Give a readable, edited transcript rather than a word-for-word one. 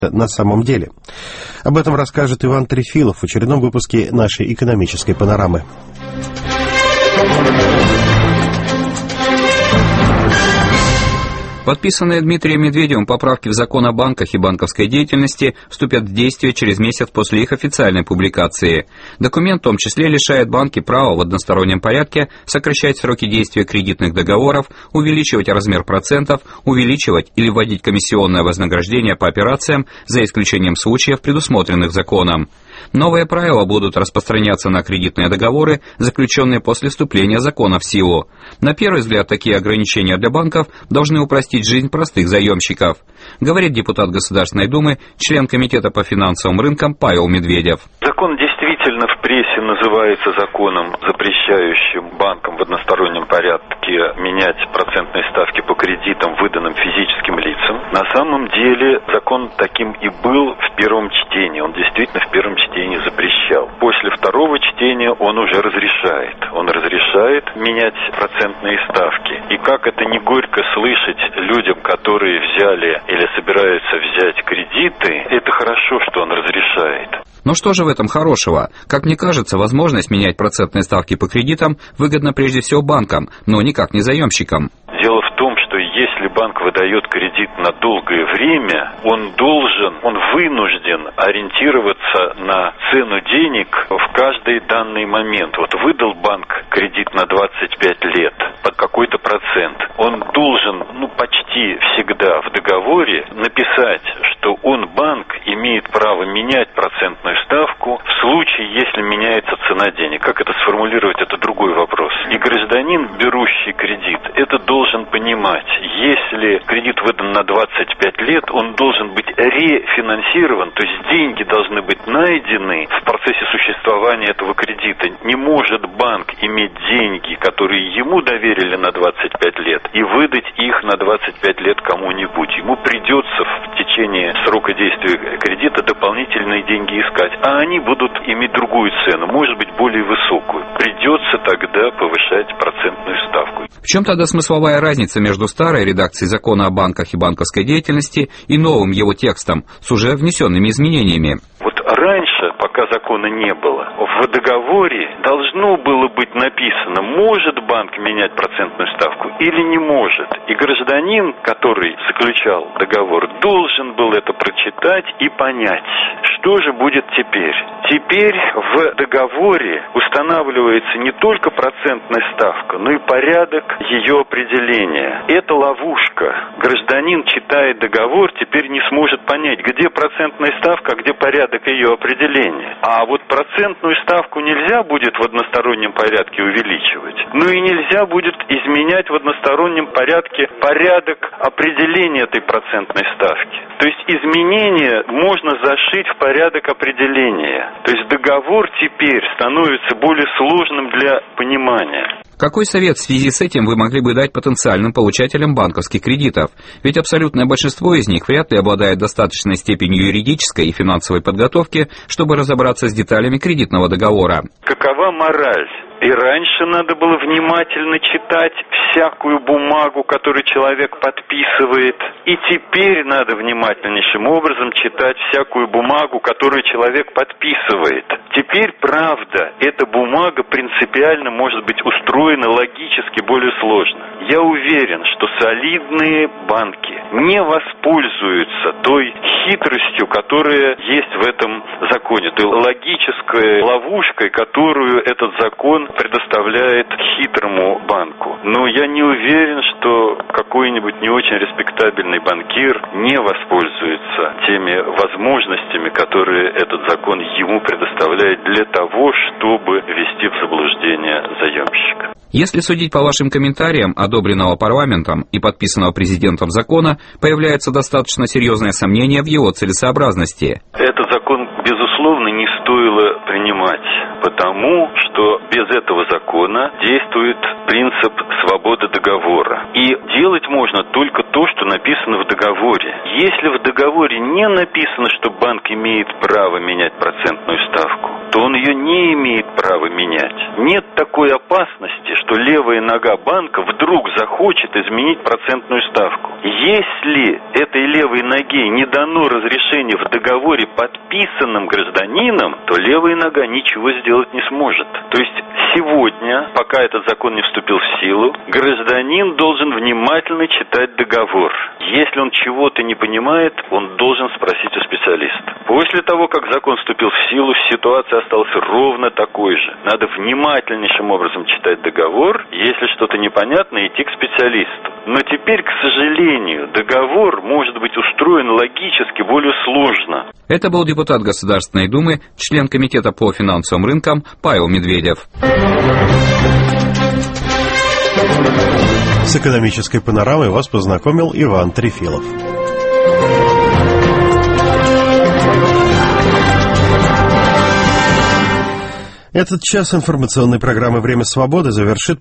на самом деле? Об этом расскажет Иван Трефилов в очередном выпуске нашей экономической панорамы. Подписанные Дмитрием Медведевым поправки в закон о банках и банковской деятельности вступят в действие через месяц после их официальной публикации. Документ в том числе лишает банки права в одностороннем порядке сокращать сроки действия кредитных договоров, увеличивать размер процентов, увеличивать или вводить комиссионное вознаграждение по операциям, за исключением случаев, предусмотренных законом. Новые правила будут распространяться на кредитные договоры, заключенные после вступления закона в силу. На первый взгляд, такие ограничения для банков должны упростить жизнь простых заемщиков, говорит депутат Государственной Думы, член Комитета по финансовым рынкам Павел Медведев. Закон действительно в прессе называется законом, запрещающим банкам в одностороннем порядке менять процентные ставки по кредитам, выданным физическим лицам. На самом деле закон таким и был в первом чтении. Он действительно в первом чтении запрещал. После второго чтения он уже разрешает. Он разрешает менять процентные ставки. И как это не горько слышать людям, которые взяли или собираются взять кредиты, это хорошо, что он разрешает. Но что же в этом хорошего? Как мне кажется, возможность менять процентные ставки по кредитам выгодна прежде всего банкам, но никак не заемщикам. Дело в том, что если банк выдает кредит на долгое время, он вынужден ориентироваться на цену денег в каждый данный момент. Вот выдал банк кредит на 25 лет под какой-то процент. Он должен, почти всегда в договоре написать, что он, банк, имеет право менять процентную ставку в случае, если меняется цена денег. Как это сформулировать, это другой вопрос. И гражданин, берущий кредит, это должен понимать. Если кредит выдан на 25 лет, он должен быть рефинансирован, то есть деньги должны быть найдены в процессе существования этого кредита. Не может банк иметь деньги, которые ему доверили на 25 лет, и выдать их на 25 лет кому-нибудь. Ему придется в течение срока действия кредита дополнительные деньги искать, а они будут иметь другую цену, может быть, более высокую. Придется тогда повышать процентную ставку. В чем тогда смысловая разница между старой редакцией закона о банках и банковской деятельности и новым его текстом с уже внесенными изменениями? Вот раньше, пока закона не было, в договоре должно было быть написано, может банк менять процентную ставку или не может. И гражданин, который заключал договор, должен был это прочитать и понять, что же будет теперь. Теперь в договоре устанавливается не только процентная ставка, но и порядок ее определения. Это ловушка. Гражданин, читая договор, теперь не сможет понять, где процентная ставка, а где порядок ее определения. А вот процентную ставку нельзя будет в одностороннем порядке увеличивать. Ну и нельзя будет изменять в одностороннем порядке порядок определения этой процентной ставки. То есть изменения можно зашить в порядок определения. То есть договор теперь становится более сложным для понимания. Какой совет в связи с этим вы могли бы дать потенциальным получателям банковских кредитов? Ведь абсолютное большинство из них вряд ли обладает достаточной степенью юридической и финансовой подготовки, чтобы разобраться с деталями кредитного договора. Какова мораль? И раньше надо было внимательно читать всякую бумагу, которую человек подписывает. И теперь надо внимательнейшим образом читать всякую бумагу, которую человек подписывает. Теперь, правда, эта бумага принципиально может быть устроена логически более сложно. Я уверен, что солидные банки не воспользуются той хитростью, которая есть в этом законе, той логической ловушкой, которую этот закон предоставляет хитрому банку. Но я не уверен, что какой-нибудь не очень респектабельный банкир не воспользуется теми возможностями, которые этот закон ему предоставляет для того, чтобы ввести в заблуждение заемщика. Если судить по вашим комментариям, одобренного парламентом и подписанного президентом закона, появляется достаточно серьезное сомнение в его целесообразности. Этот закон, безусловно, не стоило принимать. Потому что без этого закона действует принцип свободы договора. И делать можно только то, что написано в договоре. Если в договоре не написано, что банк имеет право менять процентную ставку, то он ее не имеет права менять. Нет такой опасности, что левая нога банка вдруг захочет изменить процентную ставку. Если этой левой ноге не дано разрешение в договоре, подписанном гражданином, то левая нога ничего сделать не сможет. То есть сегодня, пока этот закон не вступил в силу, гражданин должен внимательно читать договор. Если он чего-то не понимает, он должен спросить у специалиста. После того, как закон вступил в силу, ситуация осталась ровно такой же. Надо внимательнейшим образом читать договор. Если что-то непонятно, идти к специалисту. Но теперь, к сожалению, договор может быть устроен логически более сложно. Это был депутат Государственной Думы, член Комитета по финансовым рынкам Павел Медведев. С экономической панорамой вас познакомил Иван Трефилов. Этот час информационной программы «Время свободы» завершит